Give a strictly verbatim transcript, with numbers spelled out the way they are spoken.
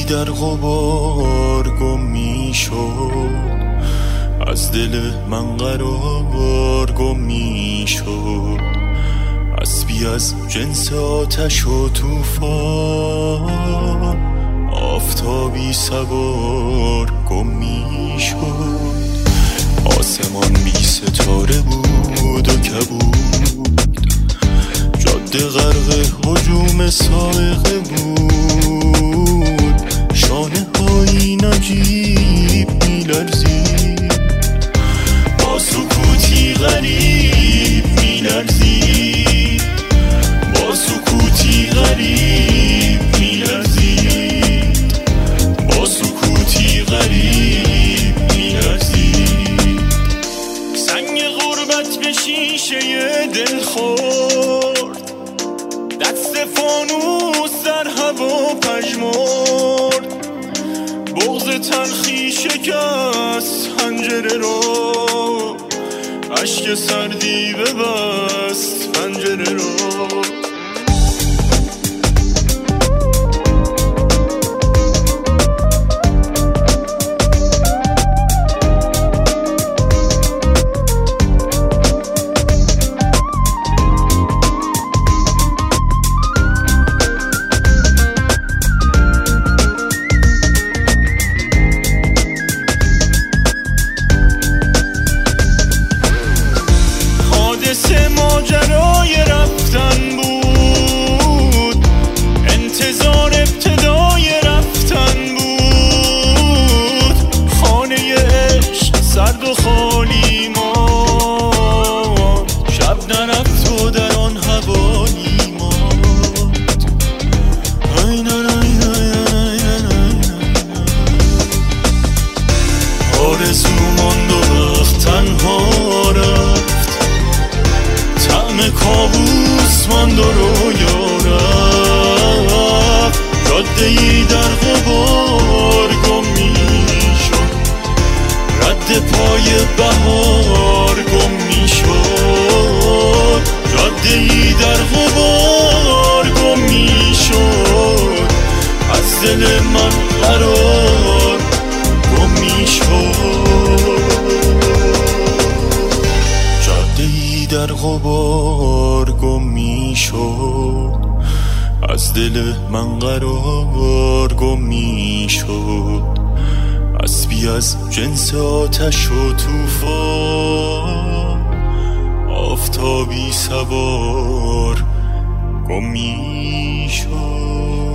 در غبار گم می شد، از دل من قرار گم می شد. اسبی از جنس آتش و طوفان، آفتابی سوار گم می شد. آسمان بی ستاره بود و کبود، جاده غرق هجوم سائقه بود. شانه هایی نجیب می لرزید، با سکوتی غریب می لرزید، با سکوتی غریب می لرزید، با سکوتی غریب می لرزید. سنگ غربت به شیشه دل خورد، دست فانوس در هوا پژمرد. بغض تلخی شکست پنجره رو، اشک سردی ببست پنجره رو. ماجرای رفتن بود، انتظار ابتدای رفتن بود. خانه عشق سرد و خالی ماند، شب نرفت و در آن حوالی ماند. آرزو ماند و وقت تنها رفت، کابوس ماند و رویا رفت. جاده ای در غبار گم می شد، رد پای بهار گم می شد. جاده ای در غبار گم می شد، از دل من قرار گم می شد. در غبار گم می شد، از دل من قرار گم می شد. اسبی از جنس آتش و طوفان، آفتابی سوار گم می شد.